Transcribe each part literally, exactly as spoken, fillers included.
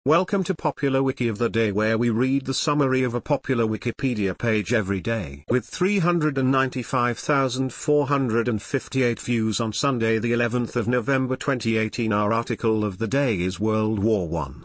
Welcome to Popular Wiki of the Day, where we read the summary of a popular Wikipedia page every day. With three hundred ninety-five thousand four hundred fifty-eight views on Sunday the eleventh of November twenty eighteen, our article of the day is World War One.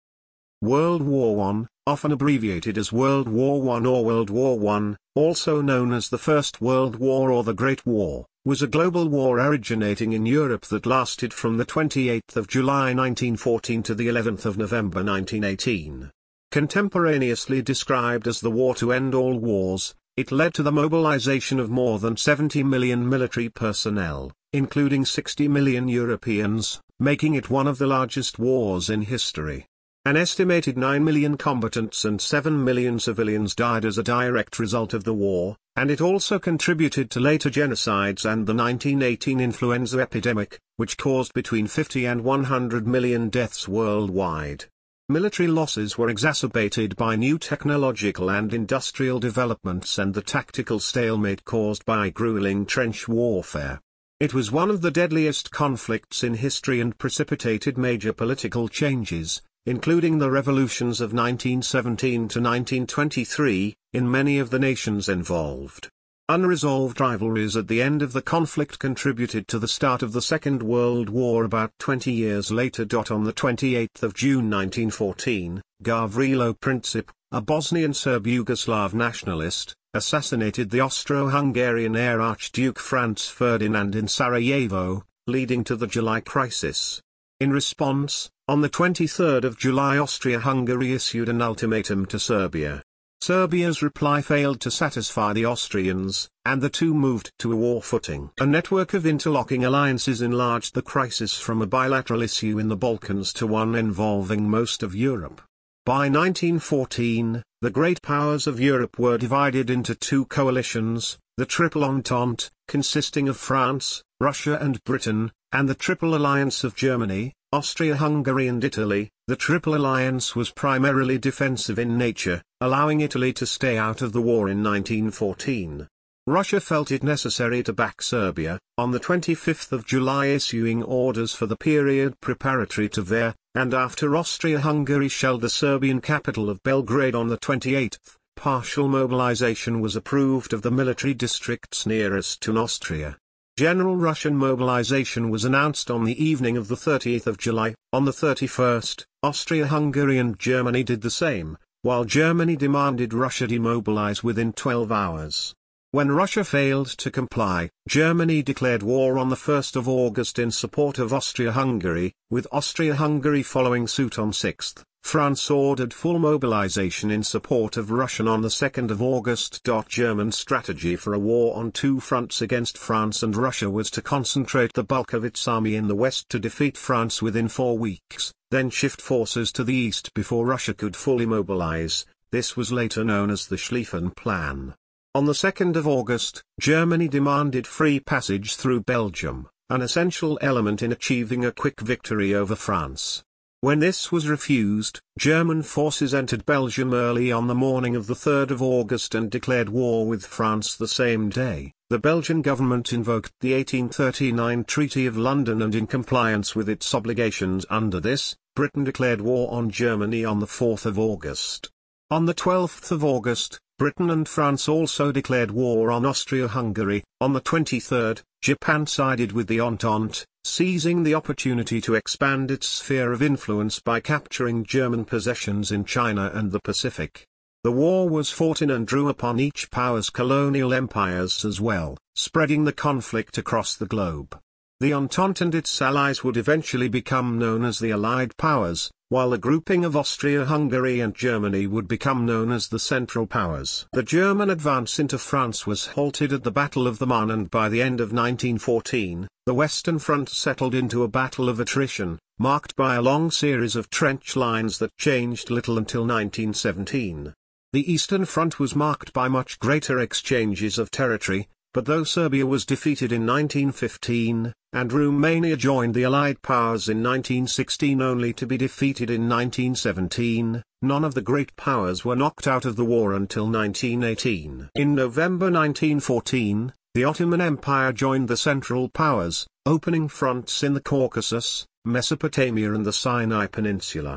World War One, often abbreviated as World War One or World War One, also known as the First World War or the Great War, was a global war originating in Europe that lasted from the twenty-eighth of July nineteen fourteen to the eleventh of November nineteen eighteen. Contemporaneously described as the war to end all wars, it led to the mobilization of more than seventy million military personnel, including sixty million Europeans, making it one of the largest wars in history. An estimated nine million combatants and seven million civilians died as a direct result of the war, and it also contributed to later genocides and the nineteen eighteen influenza epidemic, which caused between fifty and one hundred million deaths worldwide. Military losses were exacerbated by new technological and industrial developments and the tactical stalemate caused by grueling trench warfare. It was one of the deadliest conflicts in history and precipitated major political changes, including the revolutions of nineteen seventeen to nineteen twenty-three, in many of the nations involved. Unresolved rivalries at the end of the conflict contributed to the start of the Second World War about twenty years later. On the twenty-eighth of June nineteen fourteen, Gavrilo Princip, a Bosnian Serb Yugoslav nationalist, assassinated the Austro-Hungarian heir Archduke Franz Ferdinand in Sarajevo, leading to the July Crisis. In response, on the twenty-third of July, Austria-Hungary issued an ultimatum to Serbia. Serbia's reply failed to satisfy the Austrians, and the two moved to a war footing. A network of interlocking alliances enlarged the crisis from a bilateral issue in the Balkans to one involving most of Europe. By nineteen fourteen, the great powers of Europe were divided into two coalitions, the Triple Entente, consisting of France, Russia and Britain, and the Triple Alliance of Germany, Austria-Hungary and Italy. The Triple Alliance was primarily defensive in nature, allowing Italy to stay out of the war in nineteen fourteen. Russia felt it necessary to back Serbia, on the twenty-fifth of July issuing orders for the period preparatory to their, and after Austria-Hungary shelled the Serbian capital of Belgrade on the twenty-eighth, partial mobilization was approved of the military districts nearest to Austria. General Russian mobilization was announced on the evening of the thirtieth of July. On the thirty-first, Austria-Hungary and Germany did the same, while Germany demanded Russia demobilize within twelve hours. When Russia failed to comply, Germany declared war on the first of August in support of Austria-Hungary, with Austria-Hungary following suit on sixth. France ordered full mobilization in support of Russia on the second of August. German strategy for a war on two fronts against France and Russia was to concentrate the bulk of its army in the west to defeat France within four weeks, then shift forces to the east before Russia could fully mobilize. This was later known as the Schlieffen Plan. On the second of August, Germany demanded free passage through Belgium, an essential element in achieving a quick victory over France. When this was refused, German forces entered Belgium early on the morning of the third of August and declared war with France the same day. The Belgian government invoked the eighteen thirty-nine Treaty of London, and in compliance with its obligations under this, Britain declared war on Germany on the fourth of August. On the twelfth of August, Britain and France also declared war on Austria-Hungary. On the twenty-third, Japan sided with the Entente, seizing the opportunity to expand its sphere of influence by capturing German possessions in China and the Pacific. The war was fought in and drew upon each power's colonial empires as well, spreading the conflict across the globe. The Entente and its allies would eventually become known as the Allied Powers, while the grouping of Austria-Hungary and Germany would become known as the Central Powers. The German advance into France was halted at the Battle of the Marne, and by the end of nineteen fourteen, the Western Front settled into a battle of attrition, marked by a long series of trench lines that changed little until nineteen seventeen. The Eastern Front was marked by much greater exchanges of territory, but though Serbia was defeated in nineteen fifteen, and Romania joined the Allied powers in nineteen sixteen only to be defeated in nineteen seventeen, none of the great powers were knocked out of the war until nineteen eighteen. In November nineteen fourteen, the Ottoman Empire joined the Central Powers, opening fronts in the Caucasus, Mesopotamia and the Sinai Peninsula.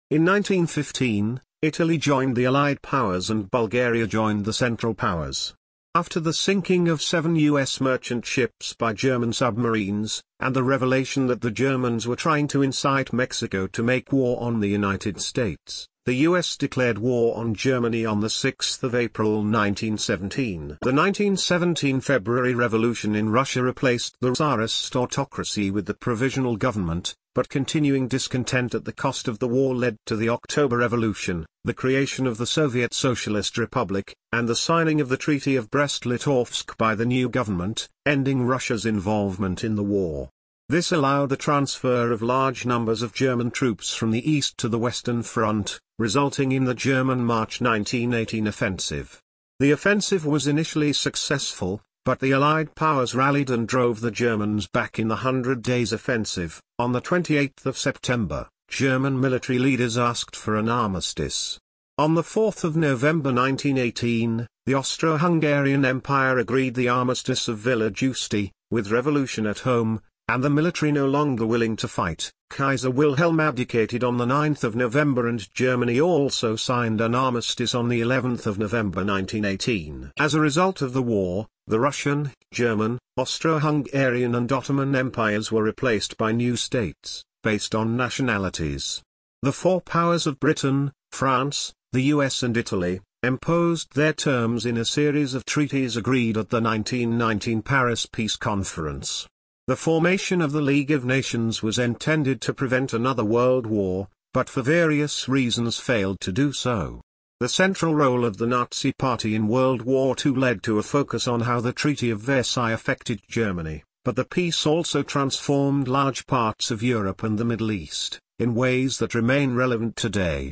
In nineteen fifteen, Italy joined the Allied powers and Bulgaria joined the Central Powers. After the sinking of seven U S merchant ships by German submarines, and the revelation that the Germans were trying to incite Mexico to make war on the United States, the U S declared war on Germany on the sixth of April nineteen seventeen. The nineteen seventeen February Revolution in Russia replaced the Tsarist autocracy with the provisional government, but continuing discontent at the cost of the war led to the October Revolution, the creation of the Soviet Socialist Republic, and the signing of the Treaty of Brest-Litovsk by the new government, ending Russia's involvement in the war. This allowed the transfer of large numbers of German troops from the east to the Western Front, resulting in the German March nineteen eighteen offensive. The offensive was initially successful, but the Allied powers rallied and drove the Germans back in the Hundred Days Offensive. On the twenty-eighth of September, German military leaders asked for an armistice. On the fourth of November nineteen eighteen, the Austro-Hungarian Empire agreed the armistice of Villa Giusti, with revolution at home, and the military no longer willing to fight. Kaiser Wilhelm abdicated on the ninth of November and Germany also signed an armistice on the eleventh of November nineteen eighteen. As a result of the war, the Russian, German, Austro-Hungarian and Ottoman empires were replaced by new states, based on nationalities. The four powers of Britain, France, the U S and Italy, imposed their terms in a series of treaties agreed at the nineteen nineteen Paris Peace Conference. The formation of the League of Nations was intended to prevent another world war, but for various reasons failed to do so. The central role of the Nazi Party in World War Two led to a focus on how the Treaty of Versailles affected Germany, but the peace also transformed large parts of Europe and the Middle East, in ways that remain relevant today.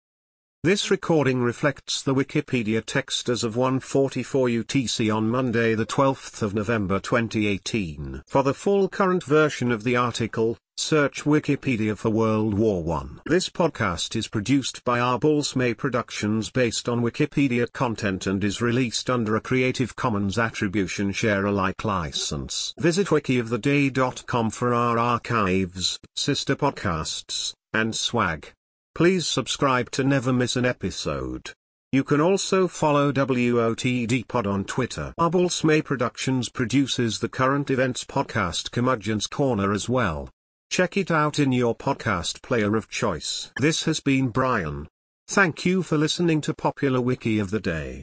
This recording reflects the Wikipedia text as of one forty-four U T C on Monday the twelfth of November twenty eighteen. For the full current version of the article, search Wikipedia for World War One. This podcast is produced by Arballs May Productions based on Wikipedia content and is released under a Creative Commons Attribution Share Alike license. Visit wiki of the day dot com for our archives, sister podcasts, and swag. Please subscribe to never miss an episode. You can also follow W O T D Pod on Twitter. Arballs May Productions produces the current events podcast Curmudgeon's Corner as well. Check it out in your podcast player of choice. This has been Brian. Thank you for listening to Popular Wiki of the Day.